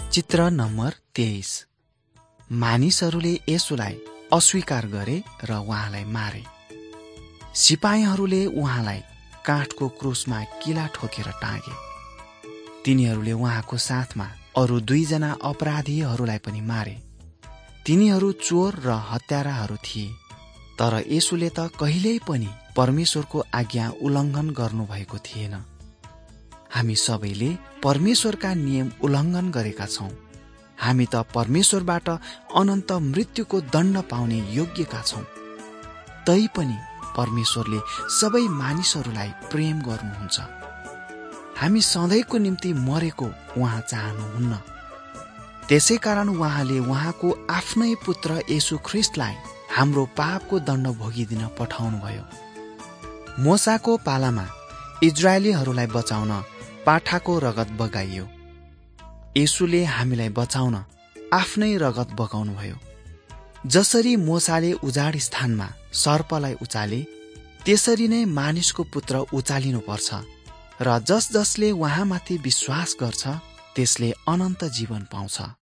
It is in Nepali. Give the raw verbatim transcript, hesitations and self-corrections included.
चित्र नम्बर तेइस। मानिसहरूले येशूलाई अस्वीकार गरे र उहाँलाई मारे। सिपाहीहरूले उहाँलाई काठको क्रुसमा किला ठोकेर टाँगे। तिनीहरूले उहाँको साथमा अरू दुईजना अपराधीहरूलाई पनि मारे। तिनीहरू चोर र हत्याराहरू थिए। तर येशूले त कहिल्यै पनि परमेश्वरको आज्ञा उल्लङ्घन गर्नुभएको थिएन। हामी सबैले परमेश्वरका नियम उल्लङ्घन गरेका छौँ। हामी त परमेश्वरबाट अनन्त मृत्युको दण्ड पाउने योग्यका छौँ। तैपनि परमेश्वरले सबै मानिसहरूलाई प्रेम गर्नुहुन्छ। हामी सधैँको निम्ति मरेको उहाँ चाहनुहुन्न। त्यसै कारण उहाँले उहाँको आफ्नै पुत्र येशू ख्रिस्टलाई हाम्रो पापको दण्ड भोगिदिन पठाउनुभयो। मोसाको पालामा इजरायलीहरूलाई बचाउन पाठाको रगत बगाइयो। येशूले हामीलाई बचाउन आफ्नै रगत बगाउनुभयो। जसरी मोसाले उजाड स्थानमा सर्पलाई उचाले, त्यसरी नै मानिसको पुत्र उचालिनुपर्छ र जस जसले उहाँमाथि विश्वास गर्छ त्यसले अनन्त जीवन पाउँछ।